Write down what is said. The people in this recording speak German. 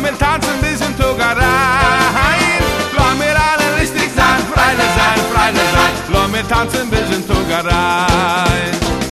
mir tanzen ein bisschen Togerein. Lass mir alle richtig sein, Freile sein, Freile sein. Lass mir tanzen ein bisschen Togerein.